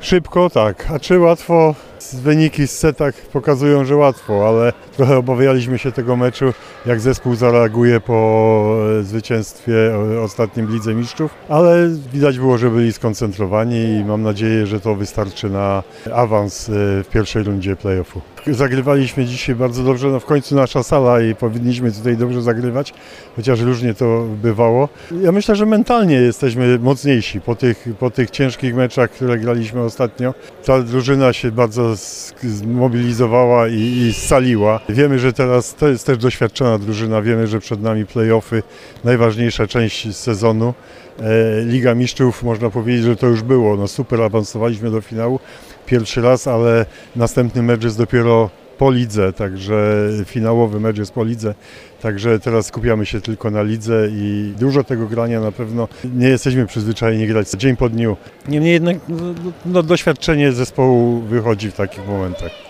Szybko tak, a czy łatwo? Wyniki z setach pokazują, że łatwo, ale trochę obawialiśmy się tego meczu, jak zespół zareaguje po zwycięstwie ostatnim w Lidze Mistrzów, ale widać było, że byli skoncentrowani i mam nadzieję, że to wystarczy na awans w pierwszej rundzie play-offu. Zagrywaliśmy dzisiaj bardzo dobrze, no w końcu nasza sala i powinniśmy tutaj dobrze zagrywać, chociaż różnie to bywało. Ja myślę, że mentalnie jesteśmy mocniejsi po tych ciężkich meczach, które graliśmy ostatnio. Ta drużyna się bardzo zmobilizowała i scaliła. Wiemy, że teraz to jest też doświadczona drużyna, wiemy, że przed nami play-offy, najważniejsza część sezonu. Liga Mistrzów, można powiedzieć, że to już było, no super, awansowaliśmy do finału pierwszy raz, ale następny mecz jest dopiero po lidze, także finałowy mecz jest po lidze, także teraz skupiamy się tylko na lidze i dużo tego grania na pewno nie jesteśmy przyzwyczajeni grać dzień po dniu. Niemniej jednak doświadczenie zespołu wychodzi w takich momentach.